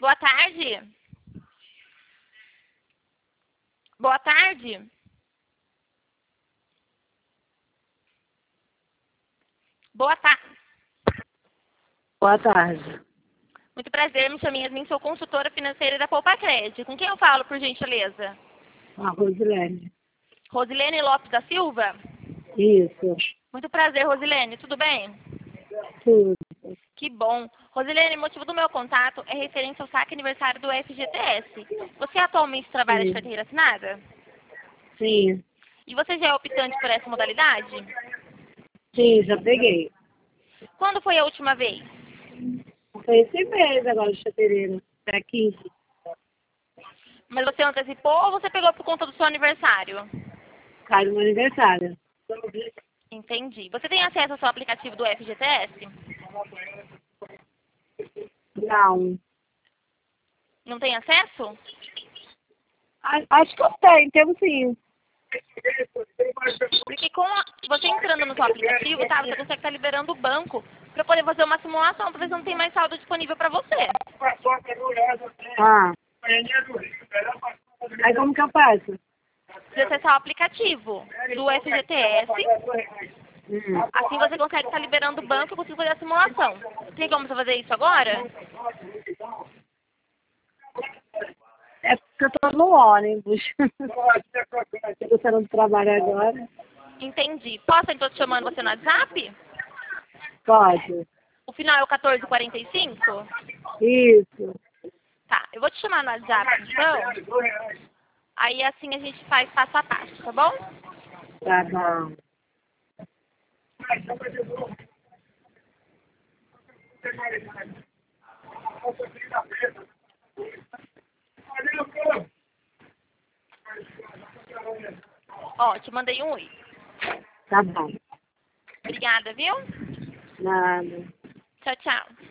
Boa tarde. Boa tarde. Boa tarde. Boa tarde. Muito prazer, me chamo Yasmin, sou consultora financeira da Poupa Crédito. Com quem eu falo, por gentileza? A Rosilene. Rosilene Lopes da Silva? Isso. Muito prazer, Rosilene. Tudo bem? Tudo. Que bom. Rosilene, o motivo do meu contato é referente ao saque aniversário do FGTS. Você atualmente trabalha de carteira assinada? Sim. E você já é optante por essa modalidade? Sim, já peguei. Quando foi a última vez? Foi esse mês agora de fevereiro. Até 15. Mas você antecipou ou você pegou por conta do seu aniversário? Cai no meu aniversário. Entendi. Você tem acesso ao seu aplicativo do FGTS? Não. Não tem acesso? Acho que eu tenho sim. Porque você entrando no seu aplicativo, tá? Você consegue estar liberando o banco para poder fazer uma simulação, para ver se não tem mais saldo disponível para você. Ah. Aí como que eu faço? Você acessar o aplicativo do FGTS, assim você consegue estar liberando o banco e conseguir fazer a simulação. Tem como você fazer isso agora? É porque eu tô no ônibus. Eu tô saindo do trabalho agora. Entendi. Posso então te chamando você no WhatsApp? Pode. O final é o 1445? Isso. Tá, eu vou te chamar no WhatsApp então. Aí assim a gente faz passo a passo, tá bom? Tá bom. Ó, te mandei um oi. Tá bom. Obrigada, viu? Nada. Tchau, tchau.